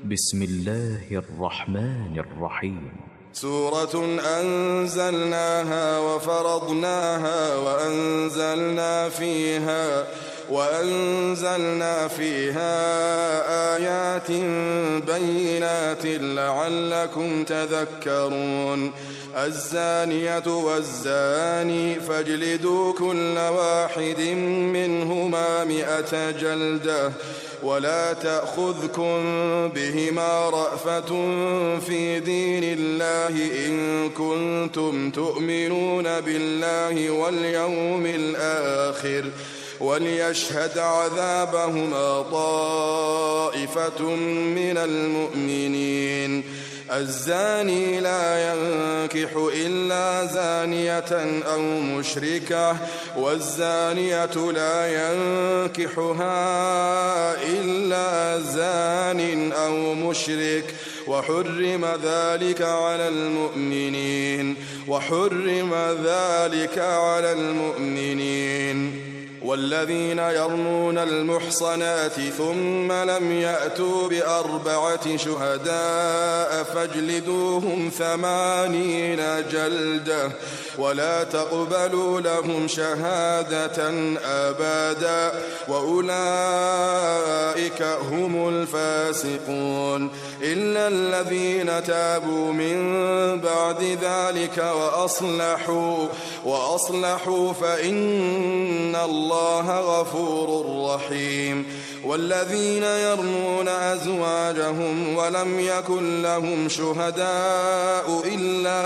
بسم الله الرحمن الرحيم. سورة أنزلناها وفرضناها وأنزلنا فيها آيات بينات لعلكم تذكرون. الزانية والزاني فاجلدوا كل واحد منهما 100 جلدة ولا تأخذكم بهما رأفة في دين الله إن كنتم تؤمنون بالله واليوم الآخر وليشهد عذابهما طائفة من المؤمنين. الزاني لا ينكح إلا زانية أو مشركة والزانية لا ينكحها إلا زان أو مشرك وحرم ذلك على المؤمنين. والذين يرمون المحصنات ثم لم يأتوا ب4 شهداء فاجلدوهم 80 جلدة ولا تقبلوا لهم شهادة أبدا وأولئك هم الفاسقون. إلا الذين تابوا من بعد ذلك وأصلحوا فإن الله غفور رحيم. والذين يرمون أزواجهم ولم يكن لهم شهداء إلا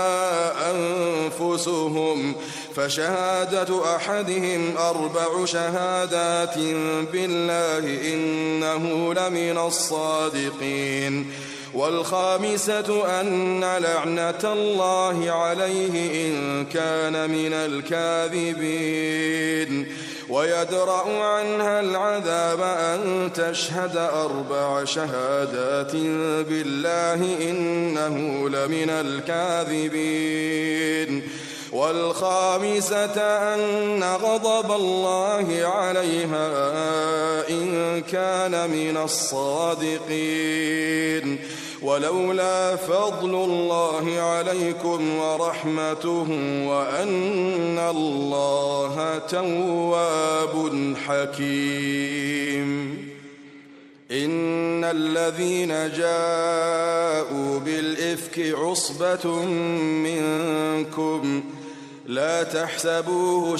أنفسهم فشهادة أحدهم 4 شهادات بالله إنه لمن الصادقين. والخامسة أن لعنة الله عليه إن كان من الكاذبين. ويدرأ عنها العذاب أن تشهد 4 شهادات بالله إنه لمن الكاذبين. والخامسة أن غضب الله عليها إن كان من الصادقين. ولولا فضل الله عليكم ورحمته وأن الله تواب حكيم. إن الذين جاءوا بالإفك عصبة منكم لا تحسبوه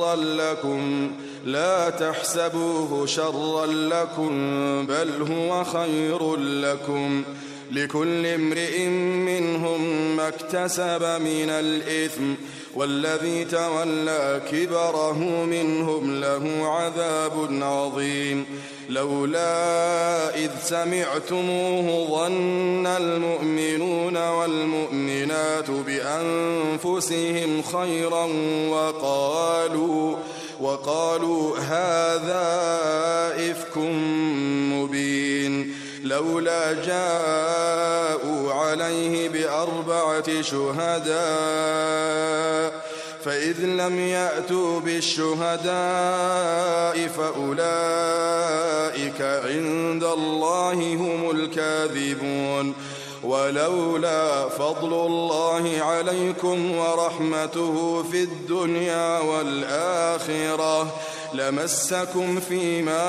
شرا لكم بل هو خير لكم. لكل امرئ منهم ما اكتسب من الإثم والذي تولى كبره منهم له عذاب عظيم. لولا إذ سمعتموه ظن المؤمنون والمؤمنات بأنفسهم خيرا وقالوا هذا إفك مبين. لولا جاءوا عليه ب4 شهداء فإذ لم يأتوا بالشهداء فأولئك عند الله هم الكاذبون. ولولا فضل الله عليكم ورحمته في الدنيا والآخرة لمسكم فيما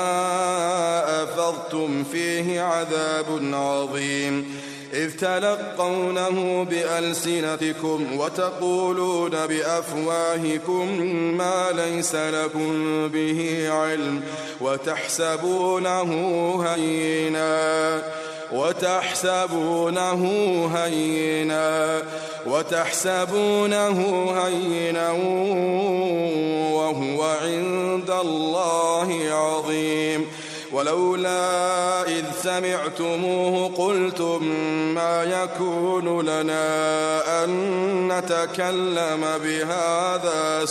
أفضتم فيه عذاب عظيم. إذ تلقونه بألسنتكم وتقولون بأفواهكم ما ليس لكم به علم وتحسبونه هينا وهو عند الله عظيم. ولولا إذ سمعتموه قلتم ما يكون لنا أن نتكلم بهذا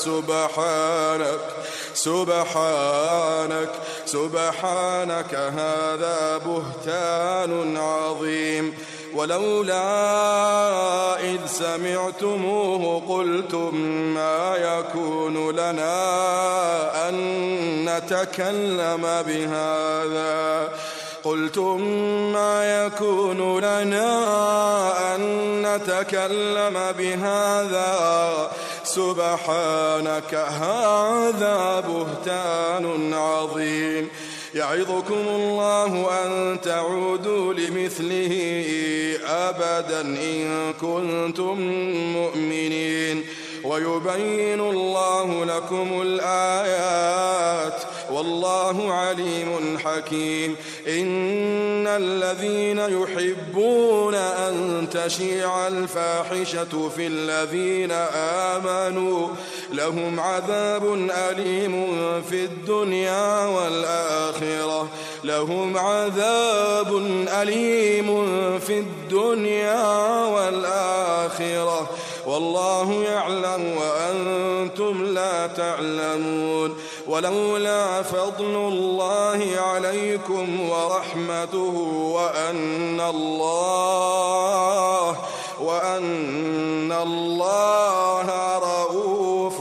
سبحانك هذا بهتان عظيم. ولولا إذ سمعتموه قلتم ما يكون لنا أن نتكلم بهذا قلتم ما يكون لنا أن نتكلم بهذا سبحانك هذا بهتان عظيم يعظكم الله أن تعودوا لمثله أبدا إن كنتم مؤمنين ويبين الله لكم الآيات والله عليم حكيم إن الذين يحبون أن تشيع الفاحشة في الذين آمنوا لهم عذاب أليم في الدنيا والآخرة لهم عذاب أليم في الدنيا والآخرة والله يعلم وأنتم لا تعلمون ولولا فضل الله عليكم ورحمته وأن الله رؤوف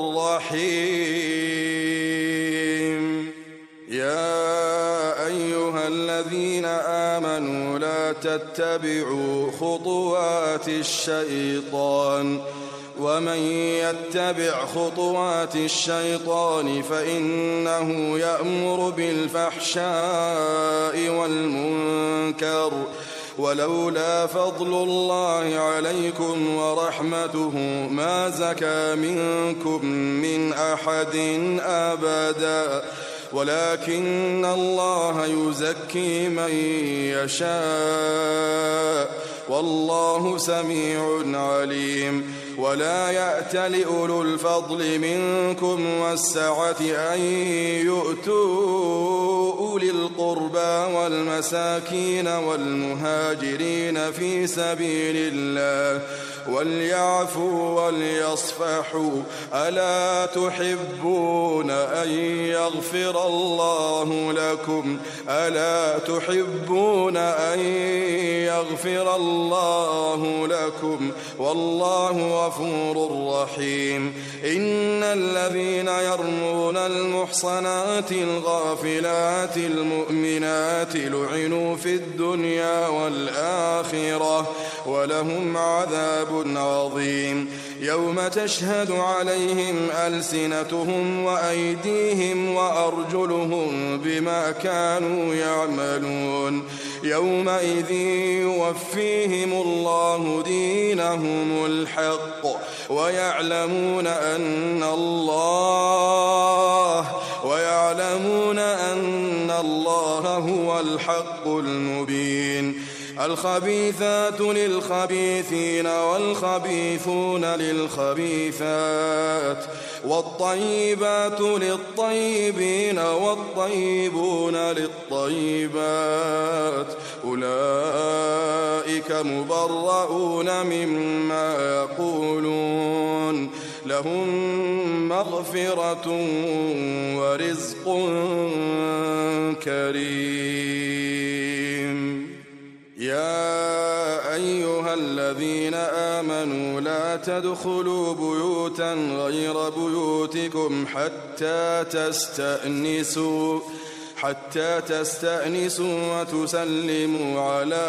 رحيم يا أيها الذين آمنوا لا تتبعوا خطوات الشيطان ومن يتبع خطوات الشيطان فإنه يأمر بالفحشاء والمنكر ولولا فضل الله عليكم ورحمته ما زكى منكم من أحد أبدا ولكن الله يزكي من يشاء والله سميع عليم ولا يأتل أولو الفضل منكم والسعة أن يؤتوا أولي القربى والمساكين والمهاجرين في سبيل الله وليعفوا وليصفحوا ألا تحبون أن يغفر الله لكم ألا تحبون أن يغفر الله لكم والله غفور رحيم إن الذين يرمون المحصنات الغافلات المؤمنات لعنوا في الدنيا والآخرة ولهم عذاب عظيم يوم تشهد عليهم ألسنتهم وأيديهم وأرجلهم بما كانوا يعملون يومئذ يوفيهم الله دينهم الحق ويعلمون أن الله هو الحق المبين الخبيثات للخبيثين والخبيثون للخبيثات والطيبات للطيبين والطيبون للطيبات أولئك مبرؤون مما يقولون لهم مغفرة ورزق كريم يا أيها الذين آمنوا لا تدخلوا بيوتا غير بيوتكم حتى تستأنسوا وتسلموا على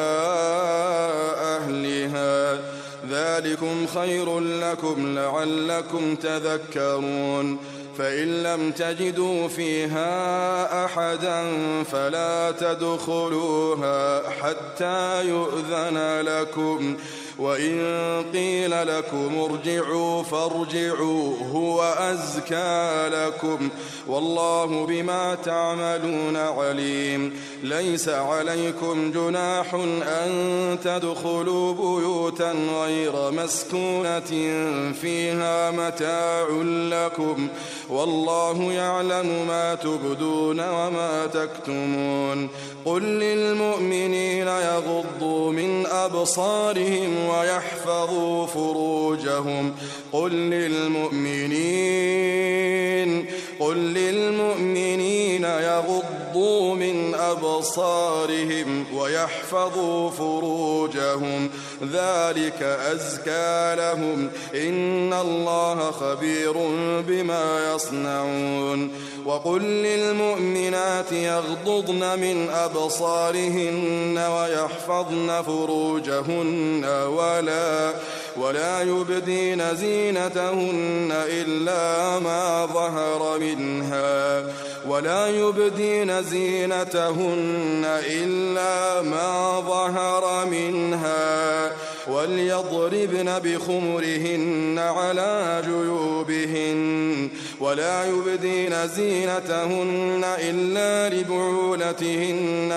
أهلها ذلكم خير لكم لعلكم تذكرون فإن لم تجدوا فيها أحدا فلا تدخلوها حتى يؤذن لكم وإن قيل لكم ارجعوا فارجعوا هو أزكى لكم والله بما تعملون عليم ليس عليكم جناح أن تدخلوا بيوتا غير مسكونة فيها متاع لكم والله يعلم ما تبدون وما تكتمون قل للمؤمنين يغضوا من أبصارهم ويحفظوا فروجهم قل للمؤمنين يغضوا من أبصارهم ويحفظوا فروجهم ذلك أزكى لهم إن الله خبير بما يصنعون وقل للمؤمنات يغضضن من أبصارهن ويحفظن فروجهن ولا يبدين زينتهن إلا ما ظهر منها وليضربن بخمرهن على جيوبهن ولا يبدين زينتهن إلا لبعولتهن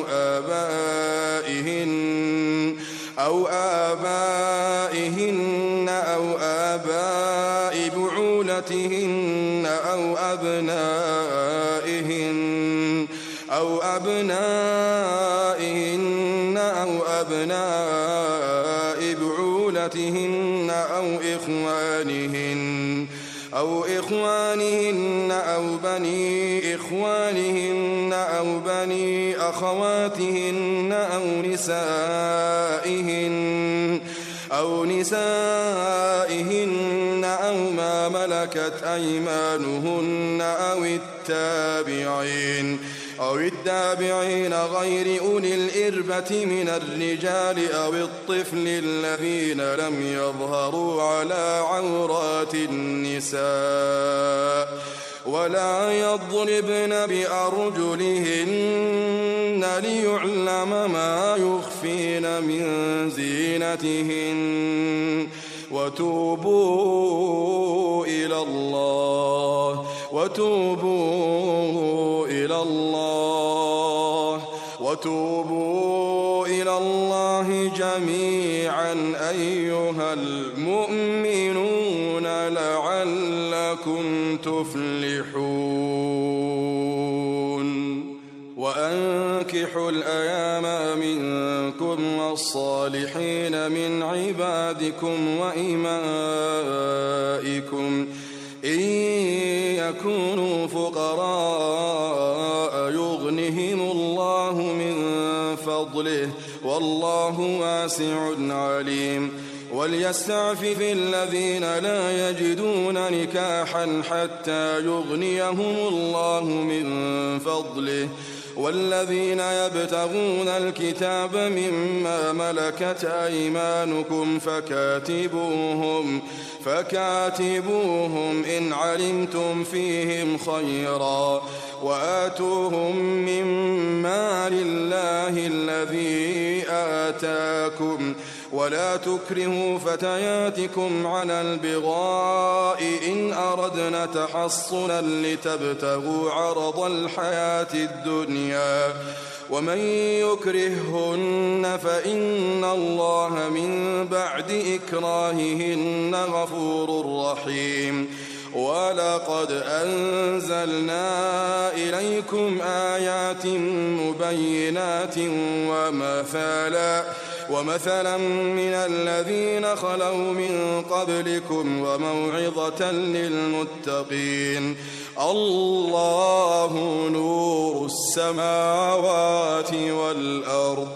أو آبائهن أو آباء بعولتهن أو أبنائهن أو أبناء بعولتهن أو إخوانهن أو بني إخوانهن أو بني أخواتهن أو نسائهن أو ما ملكت أيمانهن أو التابعين غير أولي الإربة من الرجال أو الطفل الذين لم يظهروا على عورات النساء ولا يضربن بأرجلهن ليعلم ما يخفين من زينتهن وتوبوا إلى الله جميعا أيها المؤمنون لعلكم تفلحون وأنكحوا الأيام منكم والصالحين من عبادكم وإمائكم إن يكونوا فقراء يغنهم الله من فضله والله واسع عليم وليستعفف الذين لا يجدون نكاحا حتى يغنيهم الله من فضله والذين يبتغون الكتاب مما ملكت أيمانكم فكاتبوهم إن علمتم فيهم خيرا وآتوهم مما لله الذي آتاكم ولا تكرهوا فتياتكم على البغاء إن أردنا تحصنا لتبتغوا عرض الحياة الدنيا ومن يكرههن فإن الله من بعد إكراههن غفور رحيم ولقد أنزلنا إليكم آيات مبينات ومثلا من الذين خلوا من قبلكم وموعظة للمتقين الله نور السماوات والأرض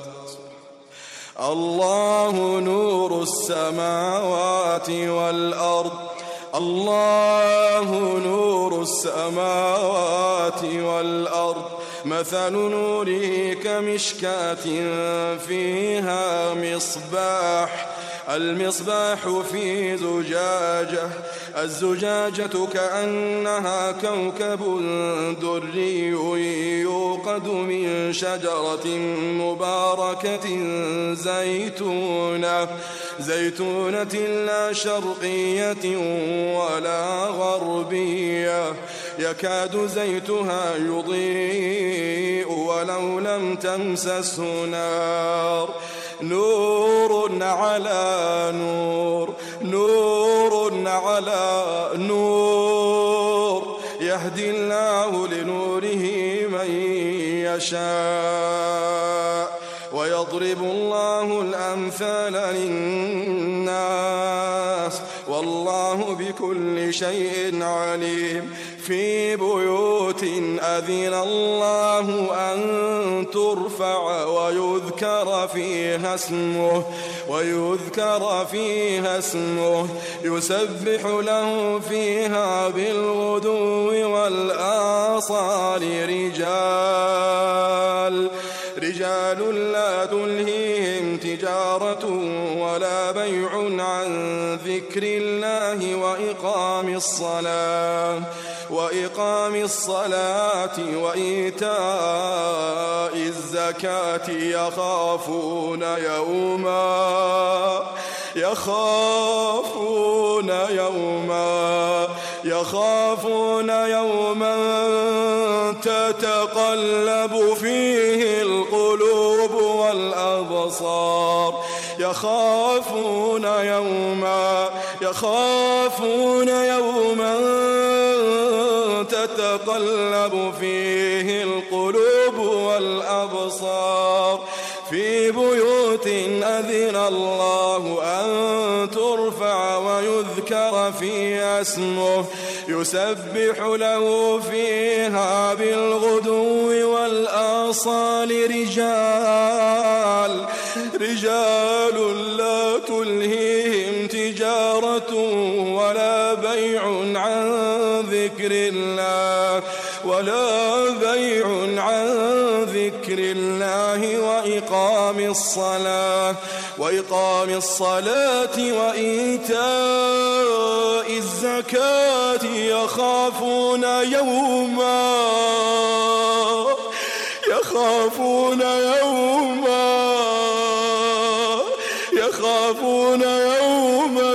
مثل نوره كمشكاة فيها المصباح في الزجاجة كأنها كوكب دري يوقد من شجرة مباركة زيتونة لا شرقية ولا غربية يكاد زيتها يضيء ولو لم تمسسه نار نور على نور يهدي الله لنوره من يشاء ويضرب الله الأمثال للناس والله بكل شيء عليم في بيوت أذن الله أن ترفع ويذكر فيها اسمه يسبح له فيها بالغدو والآصال رجال لا تلهيهم تجارة ولا بيع عن ذكر الله وإقام الصلاة وإيتاء الزكاة يخافون يوما تتقلب فيه القلوب والأبصار يخافون يوما تتقلب فيه القلوب والأبصار في بيوت أذن الله أن ترفع ويذكر فيها اسمه يسبح له فيها بالغدو والآصال رجال لا تلهيهم تجارة ولا بيع عن ذكر الله وإقام الصلاة وإيتاء الزكاة يخافون يوما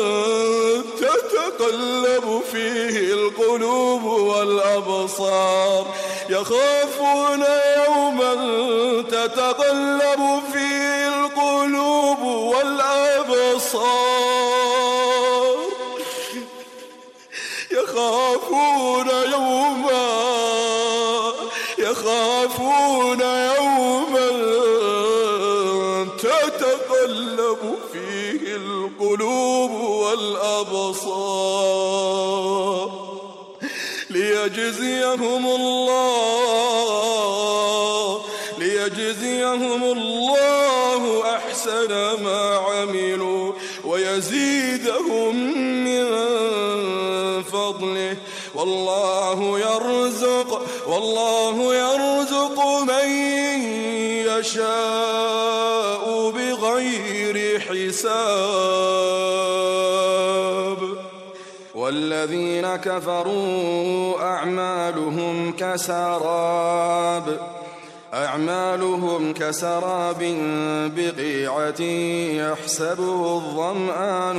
تتقلب فيه القلوب والأبصار يخافون يوما تتقلب فيه القلوب والأبصار يخافون يوما تتقلب فيه القلوب والأبصار ليجزيهم الله أحسن ما عملوا ويزيدهم من فضله والله يرزق من يشاء بغير حساب والذين كفروا أعمالهم كسراب بقيعة يحسبه الظمآن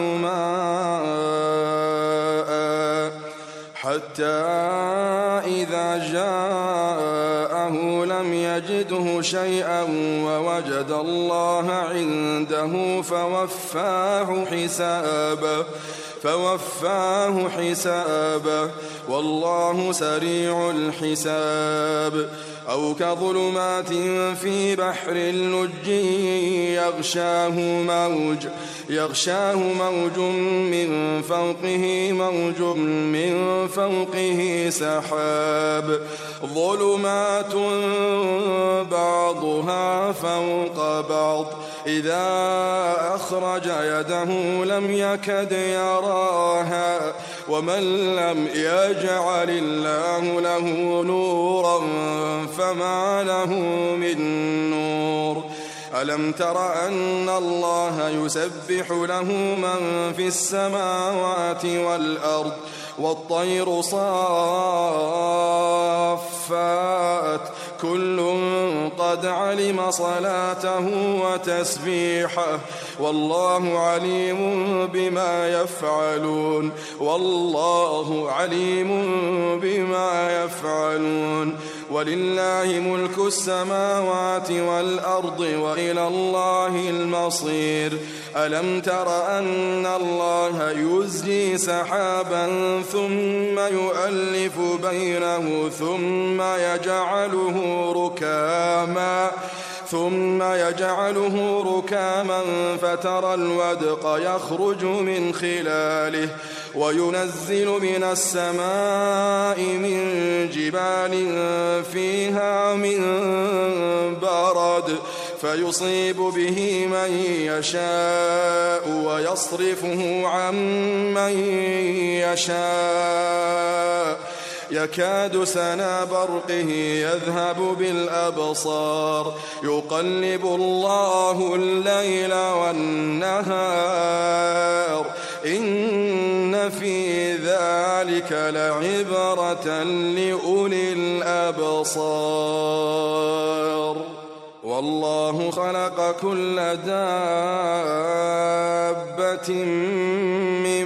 ماء حتى إذا جاءه لم يجده شيئا ووجد الله عنده فوفاه حسابه والله سريع الحساب أو كظلمات في بحر اللج يغشاه موج من فوقه سحاب ظلمات بعضها فوق بعض إذا أخرج يده لم يكد يراها ومن لم يجعل الله له نورا فما له من نور ألم تر أن الله يسبح له من في السماوات والأرض والطير صافات كل قد علم صلاته وتسبيحه والله عليم بما يفعلون ولله ملك السماوات والأرض وإلى الله المصير ألم تر أن الله يزجي سحابا ثم يؤلف بينه ثم ثم يجعله ركاما فترى الودق يخرج من خلاله وينزل من السماء من جبال فيها من برد فيصيب به من يشاء ويصرفه عن من يشاء يكاد سنا برقه يذهب بالأبصار يقلب الله الليل والنهار إن في ذلك لعبرة لأولي الأبصار والله خلق كل دابة من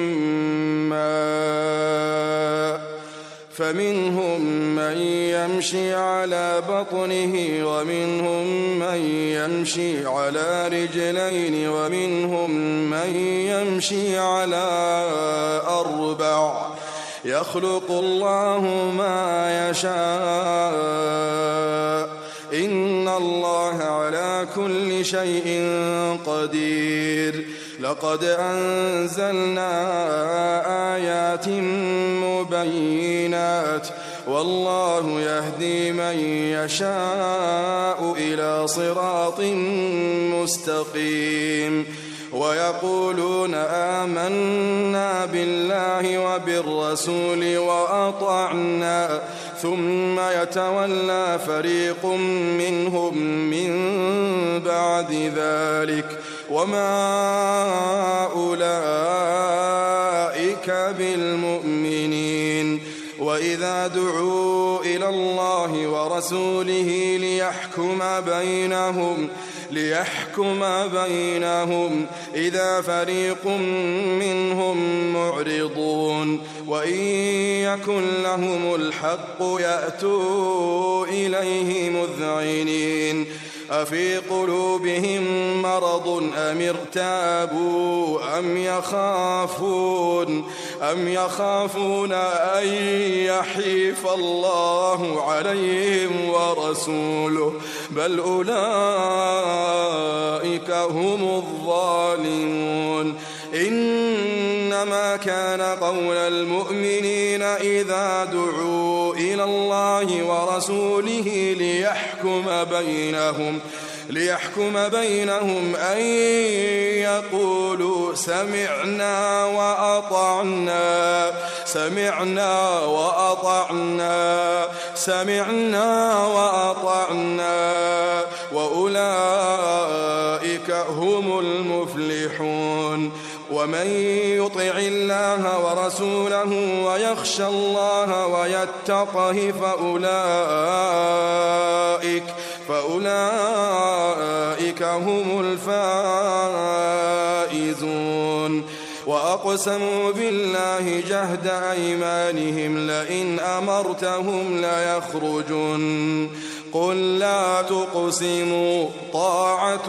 ماء فمنهم من يمشي على بطنه ومنهم من يمشي على رجلين ومنهم من يمشي على أربع يخلق الله ما يشاء إن الله على كل شيء قدير لقد أنزلنا آيات مبينات والله يهدي من يشاء إلى صراط مستقيم ويقولون آمنا بالله وبالرسول وأطعنا ثم يتولى فريق منهم من بعد ذلك وما أولئك بالمؤمنين وإذا دعوا إلى الله ورسوله ليحكم بينهم إذا فريق منهم معرضون وإن يكن لهم الحق يأتوا إليه مذعنين أفي قلوبهم مرض أم ارتابوا أم يخافون أن يحيف الله عليهم ورسوله بل أولئك هم الظالمون إنما كان قول المؤمنين إذا دعوا إلى الله ورسوله ليحكم بينهم أن يقولوا سمعنا وأطعنا وأولئك هم المفلحون ومن يطع الله ورسوله ويخشى الله ويتقه فأولئك هم الفائزون وأقسموا بالله جهد أيمانهم لئن أمرتهم ليخرجن قل لا تقسموا طاعة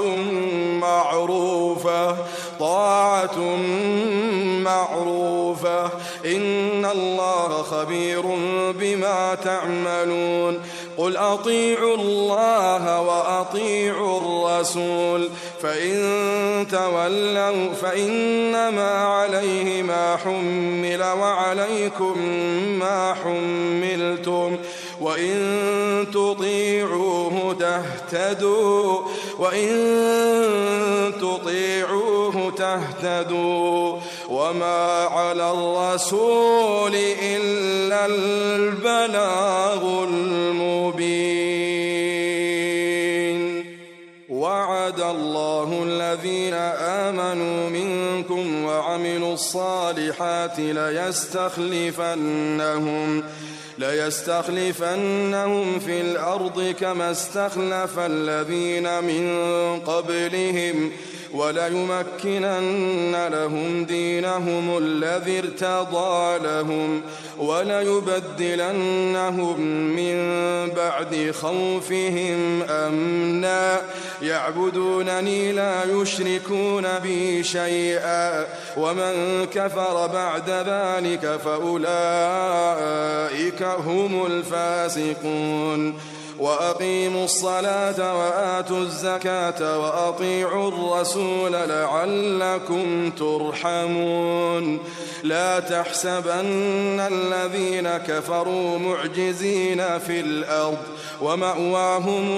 معروفة إن الله خبير بما تعملون قل أطيعوا الله وأطيعوا الرسول فإن تولوا فإنما عليه ما حمل وعليكم ما حملتم وإن تطيعوه تهتدوا وما على الرسول إلا البلاغ المبين وعد الله الذين آمنوا منكم وعملوا الصالحات ليستخلفنهم في الأرض كما استخلف الذين من قبلهم وليمكنن لهم دينهم الذي ارتضى لهم وليبدلنهم من بعد خوفهم أمنا يعبدونني لا يشركون بي شيئا ومن كفر بعد ذلك فأولئك هم الفاسقون وأقيموا الصلاة وآتوا الزكاة وأطيعوا الرسول لعلكم ترحمون لا تحسبن الذين كفروا معجزين في الأرض ومأواهم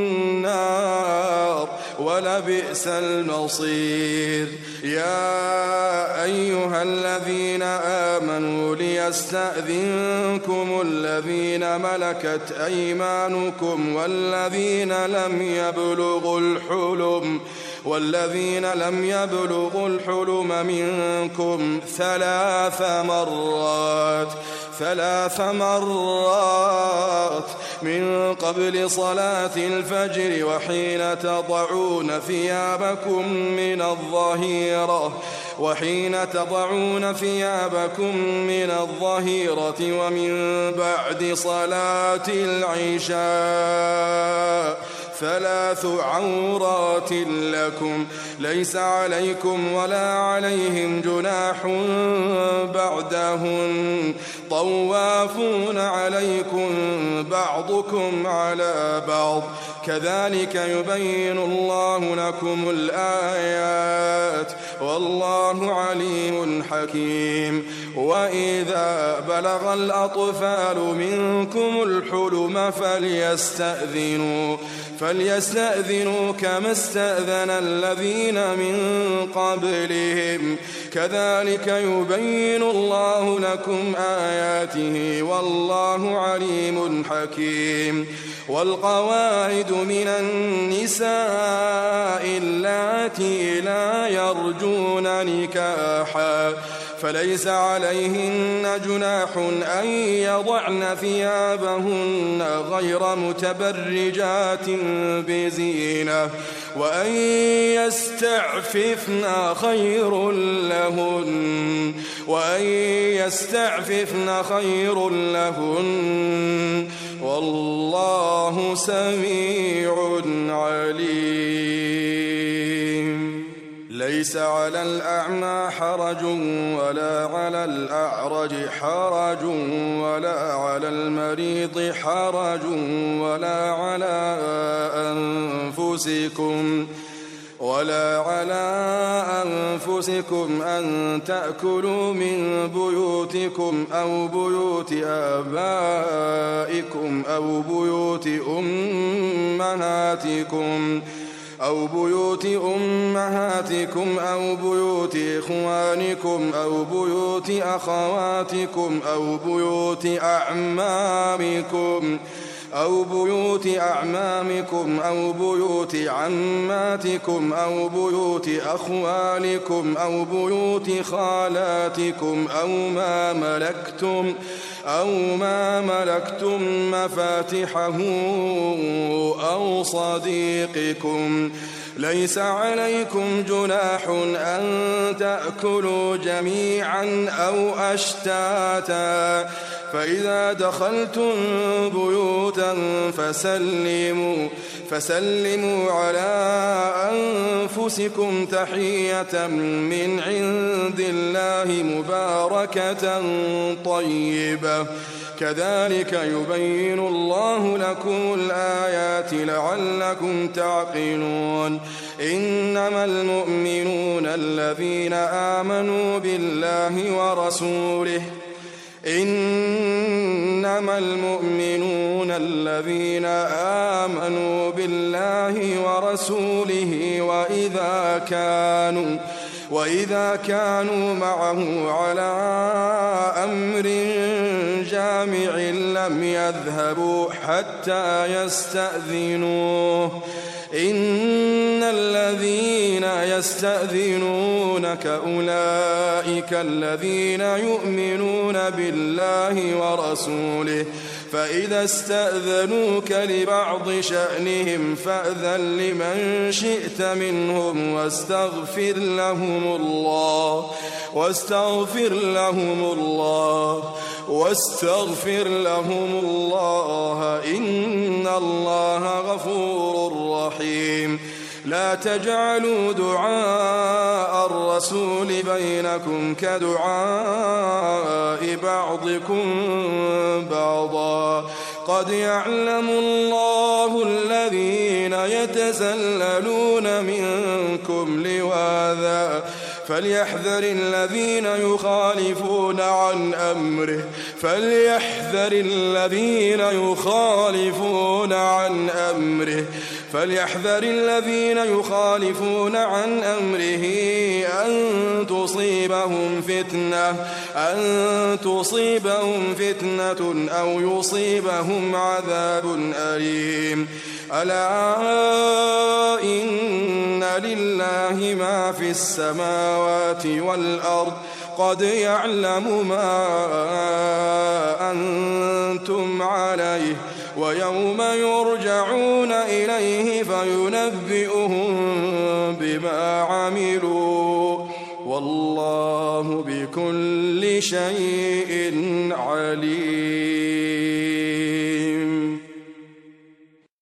النار ولبئس المصير يا أيها الذين آمنوا ليستأذنكم الذين ملكت أيمانكم والذين لم يبلغوا الحلم منكم 3 مرات من قبل صلاة الفجر وحين تضعون ثيابكم من الظهيرة ومن بعد صلاة العشاء 3 عورات لكم ليس عليكم ولا عليهم جناح بعدهن طوافون عليكم بعضكم على بعض كذلك يبين الله لكم الآيات والله عليم حكيم وإذا بلغ الأطفال منكم الحلم فليستأذنوا كما استأذن الذين من قبلهم كذلك يبين الله لكم آياته والله عليم حكيم والقواعد من النساء اللاتي لا يرجون نكاحا فليس عليهن جناح أن يضعن ثيابهن غير متبرجات بزينة وأن يستعففن خير لهن والله سميع عليم ليس على الأعمى حرج ولا على الأعرج حرج ولا على المريض حرج ولا على أنفسكم أن تأكلوا من بيوتكم أو بيوت آبائكم أو بيوت أمهاتكم أو بيوت إخوانكم أو بيوت أخواتكم أو بيوت أعمامكم أو بيوت أعمامكم أو بيوت عماتكم أو بيوت أخوالكم أو بيوت خالاتكم أو ما ملكتم مفاتحه أو صديقكم ليس عليكم جناح أن تأكلوا جميعا أو أشتاتا فإذا دخلتم بيوتا فسلموا على أنفسكم تحية من عند الله مباركة طيبة كذلك يبين الله لكم الآيات لعلكم تعقلون إنما المؤمنون الذين آمنوا بالله ورسوله وإذا كانوا معه على أمر جامع لم يذهبوا حتى يستأذنوه إن الذين يستأذنونك أولئك الذين يؤمنون بالله ورسوله فإذا استأذنوك لبعض شأنهم فأذن لمن شئت منهم واستغفر لهم الله إن الله غفور رحيم لا تجعلوا دعاء الرسول بينكم كدعاء بعضكم بعضا قد يعلم الله الذين يتسللون منكم لواذا فليحذر الذين يخالفون عن أمره أن تصيبهم فتنة أو يصيبهم عذاب أليم ألا إن لله ما في السماوات والأرض قد يعلم ما أنتم عليه ويوم يرجعون إليه فينبئهم بما عملوا والله بكل شيء عليم.